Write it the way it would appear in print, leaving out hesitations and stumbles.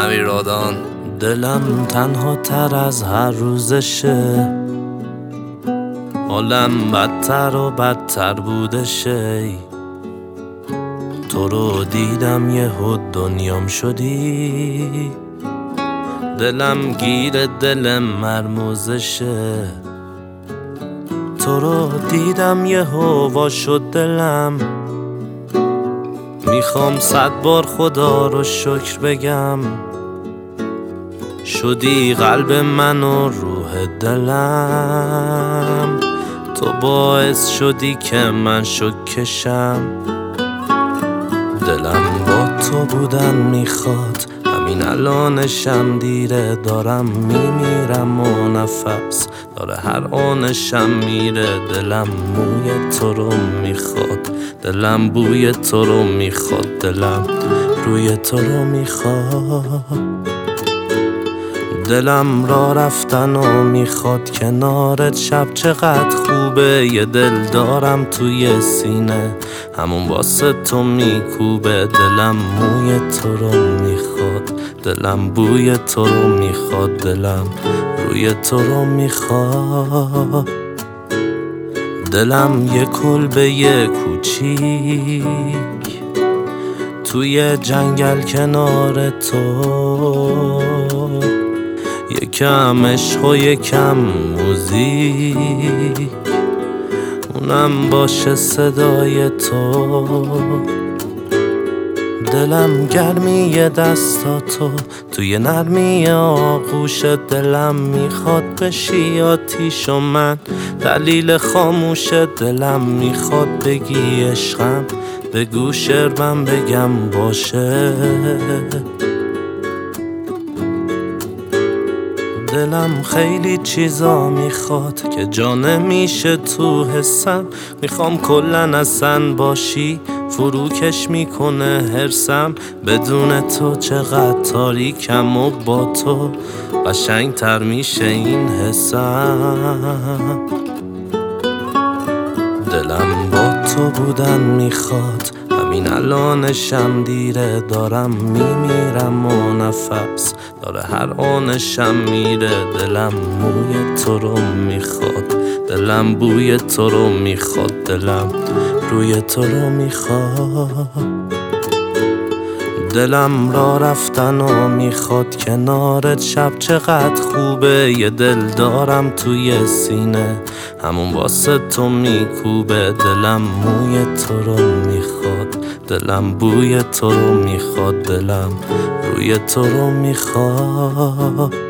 امیر رادان. دلم تنها تر از هر روزشه، حالم بدتر و بدتر بودشه. تو رو دیدم یهو دنیام شدی، دلم گیر دل مرموزشه. تو رو دیدم یهو وا شد دلم، میخوام 100 بار خدا رو شکر بگم. شدی قلب من و روح دلم، تو باعث شدی که من شکشم. دلم با تو بودن میخواد، همین الانشم دیره. دارم میمیرم و نفس داره هر آنشم میره. دلم موی تو رو میخواد، دلم بوی تو رو میخواد، دلم روی تو رو میخواد. دلم را رفتن و میخواد کنارت شب. چقدر خوبه یه دل دارم توی سینه، همون واسه تو میکوبه. دلم موی تو رو میخواد، دلم بوی تو رو میخواد، دلم روی تو رو میخواد. دلم یه کلبه یه کوچیک توی جنگل کنار تو، یکم عشق و یکم موزیک، اونم باشه صدای تو. دلم گرمی دستاتو توی نرمی آغوش. دلم میخواد بشی آتیش و من دلیل خاموش. دلم میخواد بگی عشقم، بگو شعرم بگم باشه. دلم خیلی چیزا میخواد که جا نمیشه تو حسم. میخوام کلن اصلا باشی، فروکش میکنه حرسم. بدون تو چقدر تاریکم و با تو قشنگ تر میشه این حسم. دلم با تو بودن میخواد، همین الانشم دیره. دارم میمیرم و نفس داره هر آنشم میره. دلم موی تو رو میخواد، دلم بوی تو رو میخواد، دلم روی تو رو میخواد. دلم را رفتن و میخواد کنارت شب. چقدر خوبه یه دل دارم توی سینه، همون واسه تو میکوبه. دلم موی تو رو میخواد، دلم بوی تو رو میخواد، دلم روی تو رو میخواد.